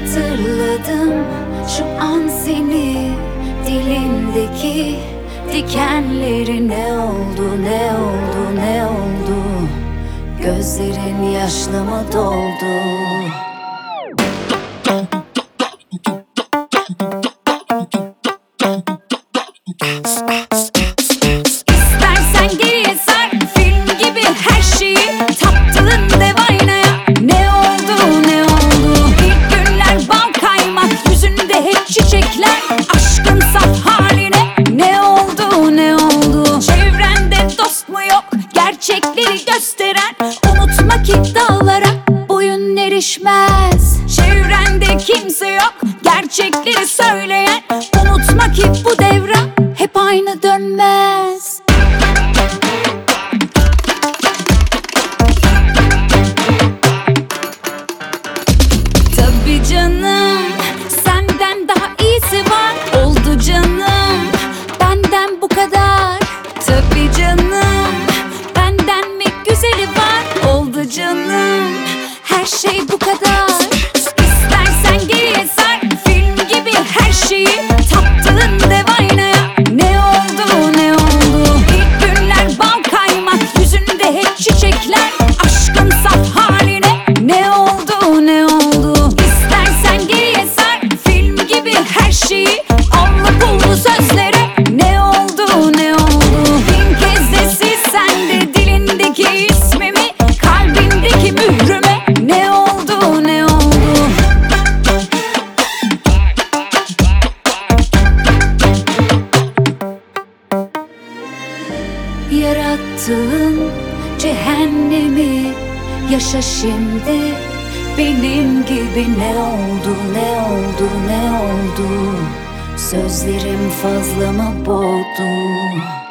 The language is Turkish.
Hatırladım şu an seni, dilimdeki dikenleri. Ne oldu, ne oldu, ne oldu? Gözlerin yaşla mı doldu? İstersen geriye sar, film gibi her şeyi taptığın dev aynaya. Ne oldu, ne oldu? İlk günler bal kaymak, yüzünde hep çiçekler, aşkın saf haline. Ne oldu, ne oldu? Çevrende dost mu yok, gerçekleri gösteren? Unutma ki dağlara boyun erişmez. Çevrende kimse yok, gerçekleri söyleyen. Unutma ki bu devran hep aynı dönmez. Tabii canım, senden daha iyisi var. Oldu canım, benden bu kadar. Tabii canım, benden mi güzeli var? Oldu canım, her şey bu kadar. İstersen geriye sar, film gibi her şeyi taptığın dev aynaya. Ne oldu, ne oldu? İlk günler bal kaymak, yüzünde hep çiçekler, aşkın saf haline. Ne oldu, ne oldu? İstersen geriye sar, film gibi her şeyi, allı pullu sözlere. Ne oldu, ne oldu? Bin kez de silsen de dilindeki ismimi, kalbindeki mührüme. Ne oldu, ne oldu? Yarattığın cehennemi yaşa şimdi benim gibi. Ne oldu, ne oldu, ne oldu? Sözlerim fazla mı boğdu?